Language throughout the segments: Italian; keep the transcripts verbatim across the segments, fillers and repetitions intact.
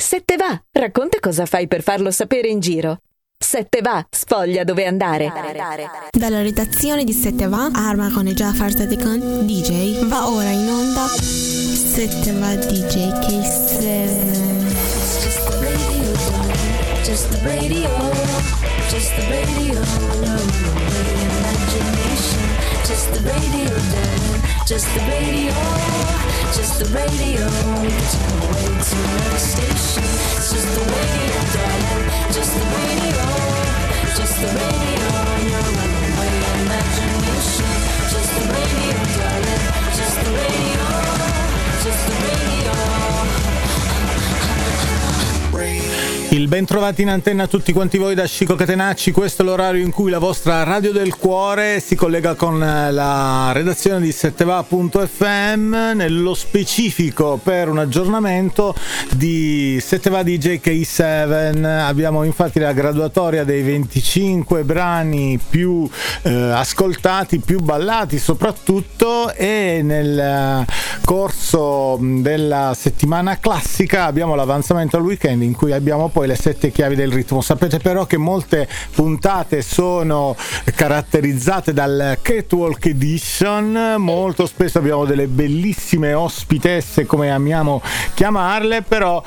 Se te va, racconta cosa fai per farlo sapere in giro. Se te va, sfoglia dove andare. Dalla redazione di Se te va, Arma con Jafar Tatikan, D J, va ora in onda Se te va D J K sette. Just the radio, just the radio, no imagination. Just the radio, darling, just the radio, just the radio. Turn away to another station. It's just the radio, darling, just the radio, just the radio. No runaway imagination. Just the radio, darling, just the radio, just the radio. Il ben trovati in antenna a tutti quanti voi da Chico Catenacci. Questo è l'orario in cui la vostra radio del cuore si collega con la redazione di setteva punto effe emme, nello specifico per un aggiornamento di setteva D J K sette. Abbiamo infatti la graduatoria dei venticinque brani più eh, ascoltati, più ballati soprattutto, e nel corso della settimana classica abbiamo l'avanzamento al weekend in cui abbiamo poi le sette chiavi del ritmo. Sapete però che molte puntate sono caratterizzate dal Catwalk Edition, molto spesso abbiamo delle bellissime ospitesse, come amiamo chiamarle, però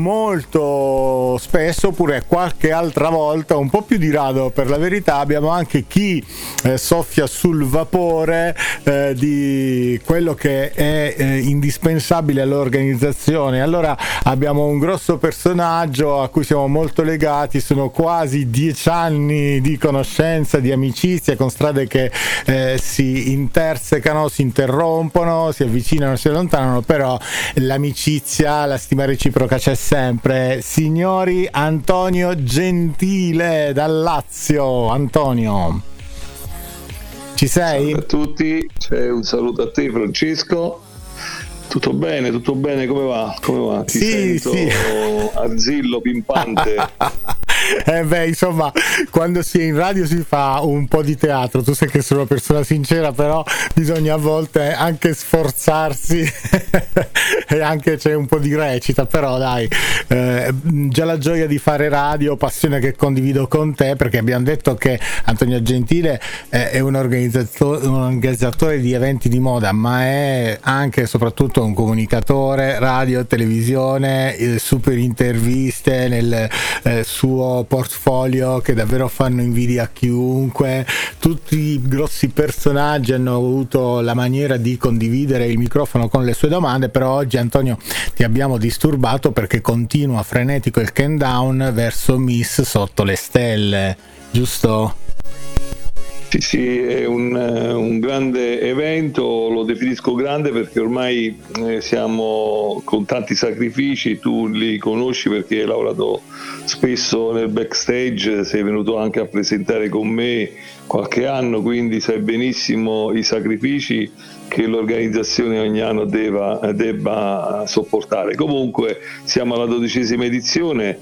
molto spesso, oppure qualche altra volta, un po' più di rado per la verità, abbiamo anche chi eh, soffia sul vapore eh, di quello che è eh, indispensabile all'organizzazione. Allora abbiamo un grosso personaggio a cui siamo molto legati, sono quasi dieci anni di conoscenza, di amicizia, con strade che eh, si intersecano, si interrompono, si avvicinano, si allontanano, però l'amicizia, la stima reciproca c'è sempre. Signori, Antonio Gentile dal Lazio. Antonio, ci sei? Ciao a tutti, c'è un saluto a te Francesco. Tutto bene, tutto bene, come va? Come va? Ti sì, sento sì. arzillo, pimpante. Eh beh, insomma, quando si è in radio si fa un po' di teatro. Tu sai che sono una persona sincera, però bisogna a volte anche sforzarsi e anche c'è un po' di recita, però dai, eh, già la gioia di fare radio, passione che condivido con te, perché abbiamo detto che Antonio Gentile eh, è un organizzatore, un organizzatore di eventi di moda, ma è anche e soprattutto un comunicatore radio, televisione, eh, super interviste nel eh, suo portfolio che davvero fanno invidia a chiunque. Tutti i grossi personaggi hanno avuto la maniera di condividere il microfono con le sue domande, però oggi Antonio ti abbiamo disturbato perché continua frenetico il countdown verso Miss sotto le stelle, giusto? Sì, sì, è un, un grande evento, lo definisco grande perché ormai eh, siamo con tanti sacrifici, tu li conosci perché hai lavorato spesso nel backstage, sei venuto anche a presentare con me qualche anno, quindi sai benissimo i sacrifici che l'organizzazione ogni anno debba, debba sopportare. Comunque siamo alla dodicesima edizione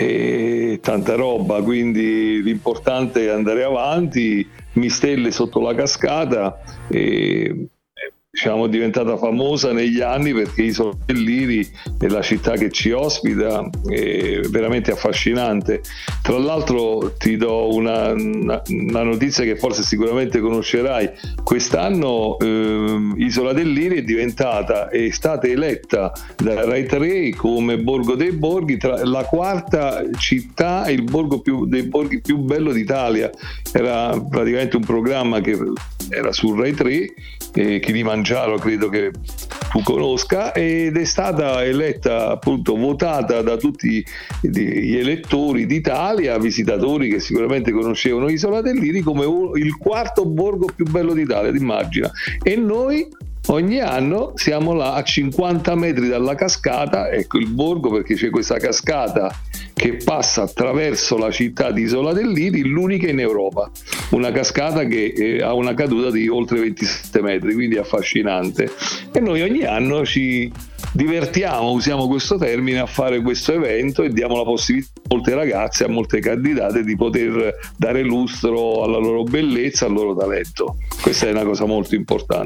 e tanta roba, quindi l'importante è andare avanti. Mistelle sotto la cascata, e diciamo è diventata famosa negli anni perché Isola del Liri è la città che ci ospita, è veramente affascinante. Tra l'altro ti do una, una, una notizia che forse sicuramente conoscerai: quest'anno eh, Isola del Liri è diventata, è stata eletta da Rai tre come Borgo dei Borghi, tra, la quarta città e il borgo più, dei borghi più bello d'Italia. Era praticamente un programma che era su Rai tre, eh, Kilimangiaro credo che tu conosca, ed è stata eletta, appunto votada da tutti gli elettori d'Italia, visitatori che sicuramente conoscevano Isola del Liri, come il quarto borgo più bello d'Italia, ti immagina. E noi ogni anno siamo là a cinquanta metri dalla cascata, ecco il borgo, perché c'è questa cascata che passa attraverso la città di Isola del Liri, l'unica in Europa, una cascata che eh, ha una caduta di oltre ventisette metri, quindi affascinante. E noi ogni anno ci divertiamo, usiamo questo termine, a fare questo evento e diamo la possibilità a molte ragazze, a molte candidate di poter dare lustro alla loro bellezza, al loro talento. Questa è una cosa molto importante.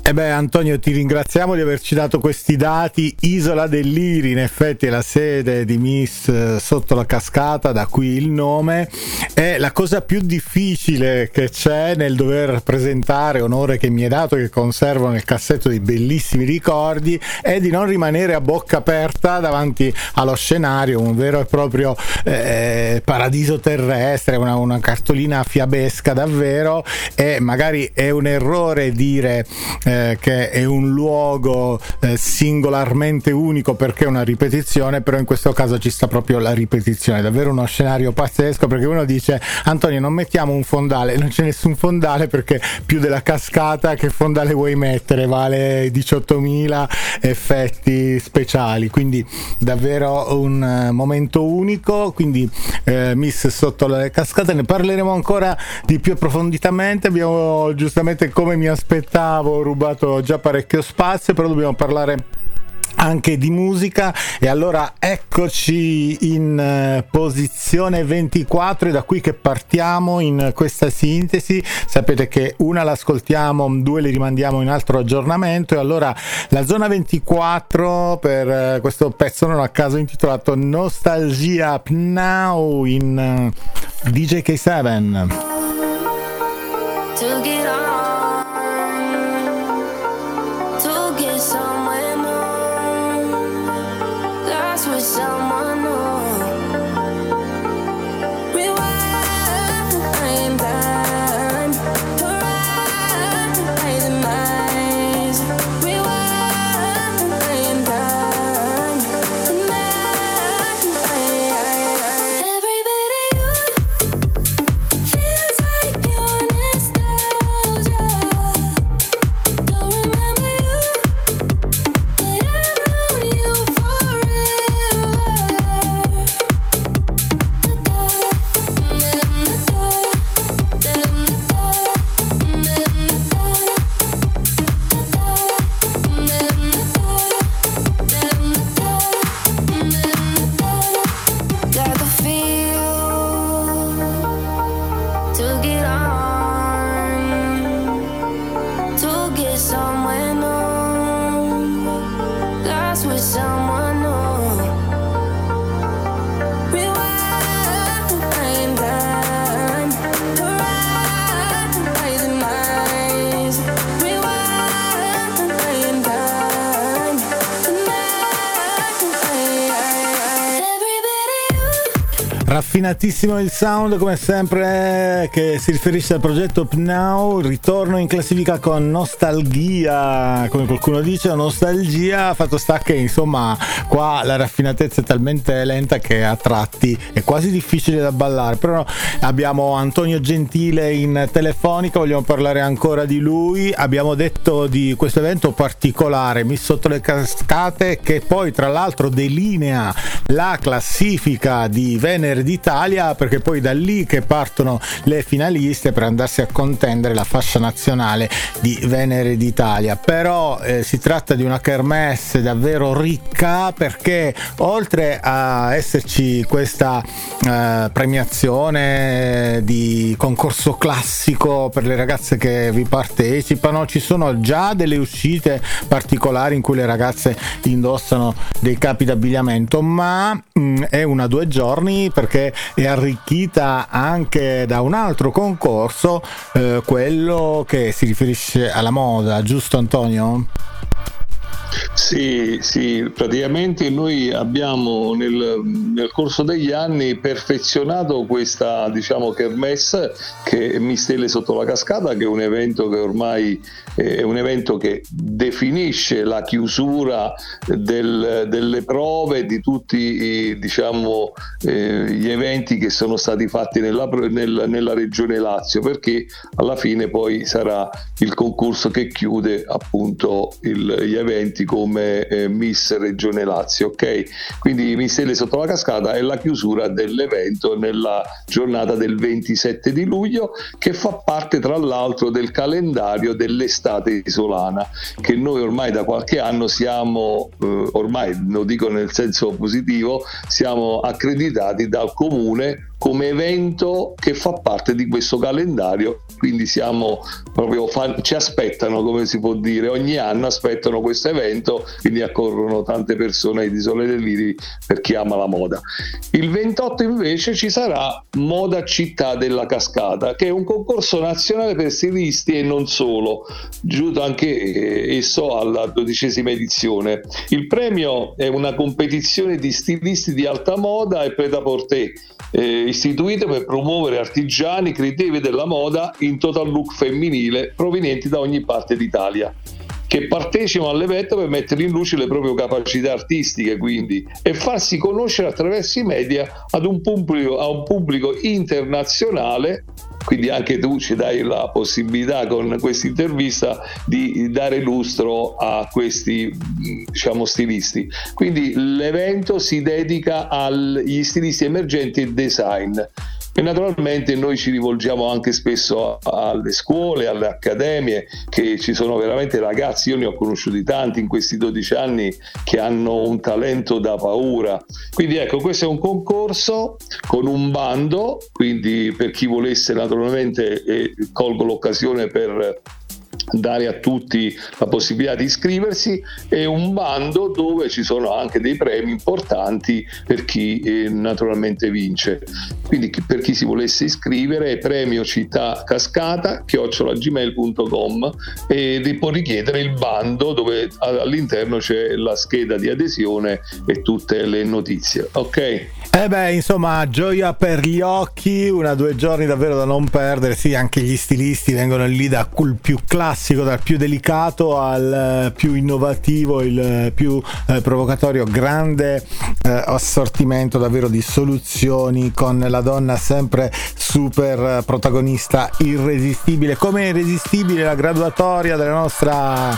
E beh, Antonio, ti ringraziamo di averci dato questi dati. Isola del Liri in effetti è la sede di Miss Sotto la Cascata, da qui il nome. È la cosa più difficile che c'è nel dover presentare, onore che mi è dato, che conservo nel cassetto dei bellissimi ricordi, è di non rimanere a bocca aperta davanti allo scenario, un vero e proprio eh, paradiso terrestre, una, una cartolina fiabesca davvero, e magari è un errore dire eh, che è un luogo eh, singolarmente unico perché è una ripetizione, però in questo caso ci sta proprio la ripetizione, davvero uno scenario pazzesco, perché uno dice: Antonio, non mettiamo un fondale, non c'è nessun fondale, perché più della cascata che fondale vuoi mettere, vale diciottomila effetti speciali, quindi davvero un uh, momento unico. Quindi eh, Miss Sotto la Cascata, ne parleremo ancora di più approfonditamente. Abbiamo giustamente, come mi aspettavo, rubato già parecchio spazio, però dobbiamo parlare anche di musica, e allora eccoci in uh, posizione ventiquattro, è da qui che partiamo in questa sintesi. Sapete che una l'ascoltiamo, due le rimandiamo in altro aggiornamento, e allora la zona ventiquattro per uh, questo pezzo non a caso intitolato Nostalgia Up Now in uh, D J K sette. To get on, to get somewhere more, lost with someone new. Rewind time, to ride my demise. Rewind time, tonight. Everybody, you feels like you're nostalgia. Don't remember you, but I've known you forever. Got the feel to get on, to get somewhere new, lost with someone new. Rewind time, to ride my demise. Rewind time, tonight. Everybody, you. Raffinatissimo il sound, come sempre, che si riferisce al progetto Up Now. Ritorno in classifica con Nostalgia, come qualcuno dice, o Nostalgia. Fatto sta che insomma qua la raffinatezza è talmente lenta che a tratti è quasi difficile da ballare. Però abbiamo Antonio Gentile in telefonica, vogliamo parlare ancora di lui. Abbiamo detto di questo evento particolare, Miss Sotto le Cascate, che poi tra l'altro delinea la classifica di Venere d'Italia, perché poi da lì che partono le finaliste per andarsi a contendere la fascia nazionale di Venere d'Italia. Però eh, si tratta di una kermesse davvero ricca, perché oltre a esserci questa eh, premiazione di concorso classico per le ragazze che vi partecipano, ci sono già delle uscite particolari in cui le ragazze indossano dei capi d'abbigliamento, ma mh, è una due giorni, perché è arricchita anche da un altro concorso, eh, quello che si riferisce alla moda, giusto Antonio? Sì, sì, praticamente noi abbiamo nel, nel corso degli anni perfezionato questa, diciamo, kermesse, che è Mistelle Sotto la Cascata, che è un evento che ormai è un evento che definisce la chiusura del, delle prove di tutti i, diciamo, eh, gli eventi che sono stati fatti nella, nel, nella regione Lazio, perché alla fine poi sarà il concorso che chiude appunto il, gli eventi come eh, Miss Regione Lazio, ok? Quindi Mistelle Sotto la Cascata è la chiusura dell'evento nella giornata del ventisette di luglio, che fa parte tra l'altro del calendario dell'estate isolana, che noi ormai da qualche anno siamo, eh, ormai lo dico nel senso positivo, siamo accreditati dal comune come evento che fa parte di questo calendario, quindi siamo proprio fan, ci aspettano, come si può dire, ogni anno aspettano questo evento, quindi accorrono tante persone di Sole dei Liri per chi ama la moda. Il ventotto invece ci sarà Moda Città della Cascata, che è un concorso nazionale per stilisti e non solo, giunto anche esso alla dodicesima edizione. Il premio è una competizione di stilisti di alta moda e prêt-à-porter, eh, istituito per promuovere artigiani creativi della moda in total look femminile provenienti da ogni parte d'Italia, che partecipano all'evento per mettere in luce le proprie capacità artistiche, quindi, e farsi conoscere attraverso i media ad un pubblico, a un pubblico internazionale. Quindi anche tu ci dai la possibilità con questa intervista di dare lustro a questi, diciamo, stilisti. Quindi l'evento si dedica agli stilisti emergenti e design. E naturalmente noi ci rivolgiamo anche spesso alle scuole, alle accademie, che ci sono veramente ragazzi, io ne ho conosciuti tanti in questi dodici anni, che hanno un talento da paura. Quindi ecco, questo è un concorso con un bando, quindi per chi volesse naturalmente, eh, colgo l'occasione per dare a tutti la possibilità di iscriversi, è un bando dove ci sono anche dei premi importanti per chi eh, naturalmente vince. Quindi per chi si volesse iscrivere, premio città cascata chiocciola gmail punto com, e può richiedere il bando dove all'interno c'è la scheda di adesione e tutte le notizie. Ok? Eh beh, insomma, gioia per gli occhi, una o due giorni davvero da non perdere. Sì, anche gli stilisti vengono lì dal più classico, dal più delicato al più innovativo, il più eh, provocatorio. Grande eh, assortimento davvero di soluzioni, con la donna sempre super protagonista, irresistibile. Come irresistibile la graduatoria della nostra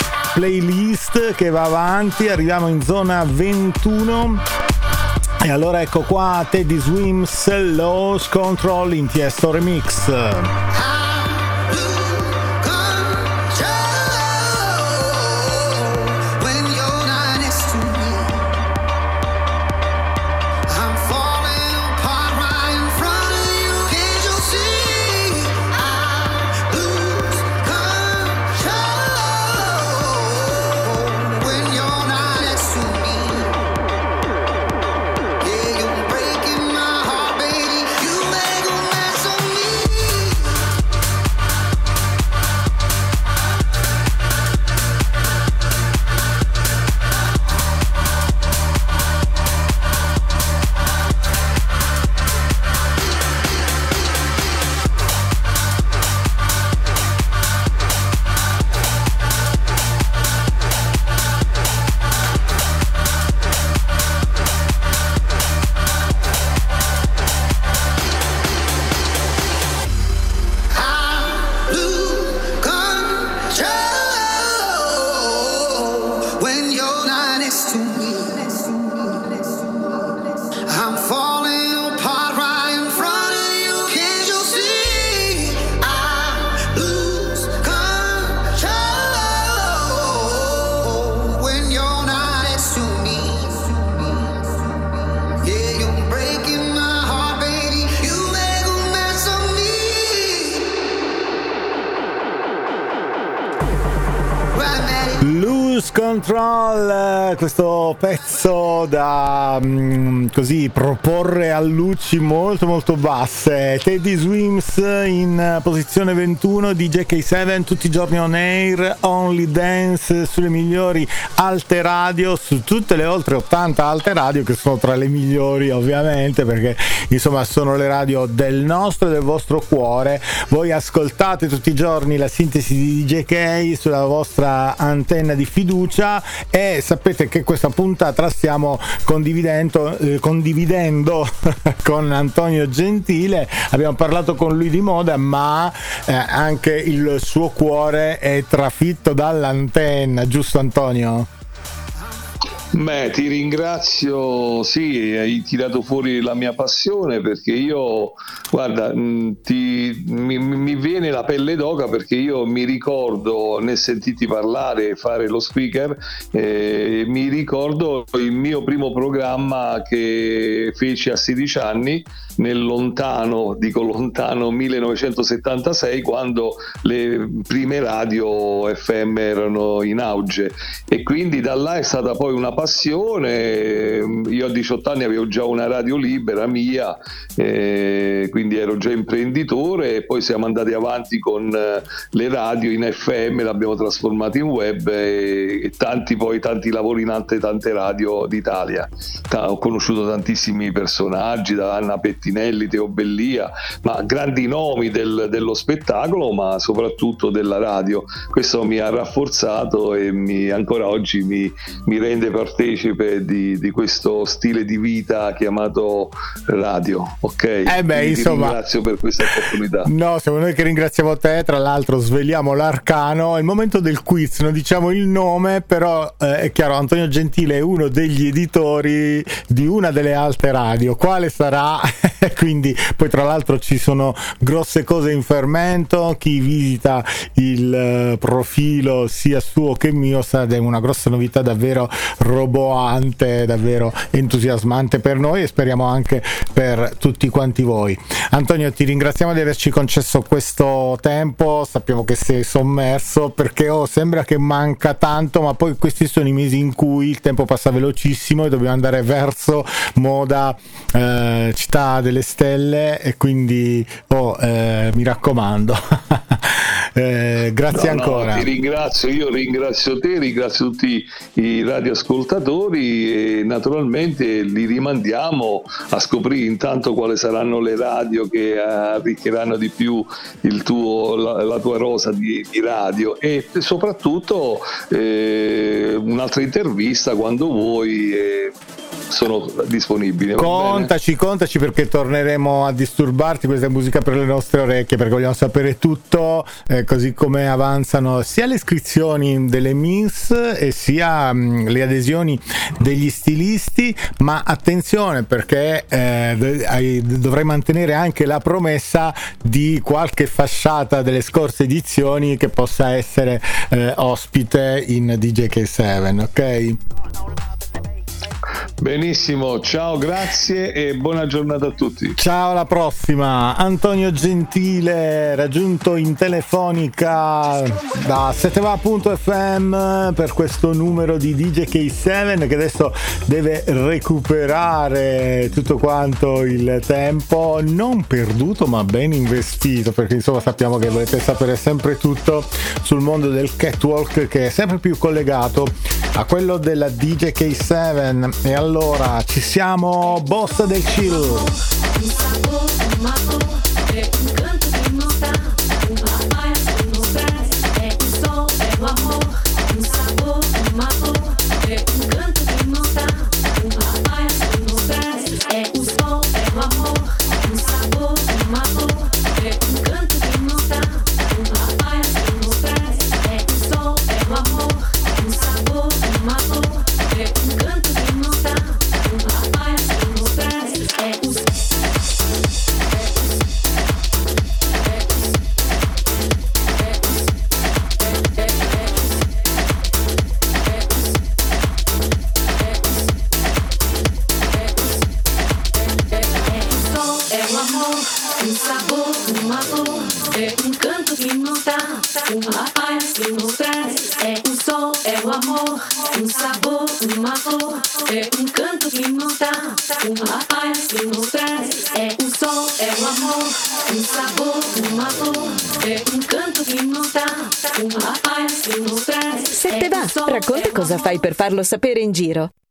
playlist che va avanti. Arriviamo in zona ventuno. E allora ecco qua Teddy Swims, Lost Control in Tiesto Remix. Control, questo pezzo da mh, così proporre a luci molto molto basse. Teddy Swims in posizione ventuno, D J K sette tutti i giorni on air, Only Dance sulle migliori alte radio, su tutte le oltre ottanta alte radio che sono tra le migliori ovviamente, perché insomma sono le radio del nostro e del vostro cuore. Voi ascoltate tutti i giorni la sintesi di D J K sulla vostra antenna di fiducia e sapete che questa puntata la stiamo condividendo, eh, condividendo con Antonio Gentile. Abbiamo parlato con lui di moda, ma eh, anche il suo cuore è trafitto dall'antenna, giusto Antonio? Beh, ti ringrazio, sì, hai tirato fuori la mia passione perché io, guarda, mh, ti- mi, mi viene la pelle d'oca perché io mi ricordo nel sentirti parlare e fare lo speaker, eh, mi ricordo il mio primo programma che feci a sedici anni nel lontano, dico lontano millenovecentosettantasei, quando le prime radio F M erano in auge, e quindi da là è stata poi una passione. Io a diciotto anni avevo già una radio libera mia, eh, quindi ero già imprenditore, e poi siamo andati avanti con eh, le radio in F M, l'abbiamo trasformata in web, e, e tanti poi tanti lavori in altre tante radio d'Italia. Ta- ho conosciuto tantissimi personaggi, da Anna Pettinelli, Teo Bellia, ma grandi nomi del- dello spettacolo, ma soprattutto della radio. Questo mi ha rafforzato e mi, ancora oggi mi, mi rende partecipe di, di questo stile di vita chiamato radio. Ok, Eh beh, Quindi ti insomma, ringrazio per questa opportunità. no, siamo noi che ringraziamo te. Tra l'altro sveliamo l'arcano, è il momento del quiz, non diciamo il nome, però eh, è chiaro, Antonio Gentile è uno degli editori di una delle alte radio. Quale sarà? Quindi poi tra l'altro ci sono grosse cose in fermento, chi visita il eh, profilo sia suo che mio sa ed è una grossa novità davvero roboante, davvero entusiasmante per noi e speriamo anche per tutti quanti voi. Antonio, ti ringraziamo di averci concesso questo tempo, sappiamo che sei sommerso perché oh, sembra che manca tanto, ma poi questi sono i mesi in cui il tempo passa velocissimo e dobbiamo andare verso moda eh, città delle stelle, e quindi oh, eh, mi raccomando. eh, grazie No, no, ancora. ti ringrazio, io ringrazio te, ringrazio tutti i radioascoltatori, e naturalmente li rimandiamo a scoprire intanto quali saranno le radio che arricchiranno di più il tuo, la, la tua rosa di, di radio, e soprattutto eh, un'altra intervista quando vuoi. Eh, sono disponibile. Va Contaci, bene? contaci perché torneremo a disturbarti. Questa è musica per le nostre orecchie perché vogliamo sapere tutto, eh, così come avanzano sia le iscrizioni delle Miss e sia mh, le adesioni degli stilisti. Ma attenzione perché eh, hai, dovrai mantenere anche la promessa di qualche fasciata delle scorse edizioni che possa essere eh, ospite in D J K sette, ok? Benissimo, ciao, grazie e buona giornata a tutti. Ciao, alla prossima. Antonio Gentile, raggiunto in telefonica da setteva punto effe emme per questo numero di D J K sette che adesso deve recuperare tutto quanto il tempo non perduto ma ben investito, perché insomma sappiamo che volete sapere sempre tutto sul mondo del catwalk, che è sempre più collegato a quello della D J K sette. E allora ci siamo, boss del chill. Un sabor, un amor, é um canto que não dá, uma paz que nos traz, é o sol, é o amor. Um sabor, um amor, é um canto que nos dá, uma paz que nos traz, é o sol, é o amor. Um sabor, um amor, é um canto que nos dá, uma paz que nos traz, é o sol, é o amor. Um sabor, um amor, é um canto que nos dá, uma paz que nos traz, é o sol. Um sabor, um amor, é um canto que nos dá, uma paz que nos traz, é o sol, é o amor. Um sabor, um amor, é um canto que nos dá, uma paz que nos traz, é o sol, é o amor. Um sabor, um amor, é um canto que nos dá, uma paz que nos traz. Se te va, racconta cosa fai per farlo sapere in giro.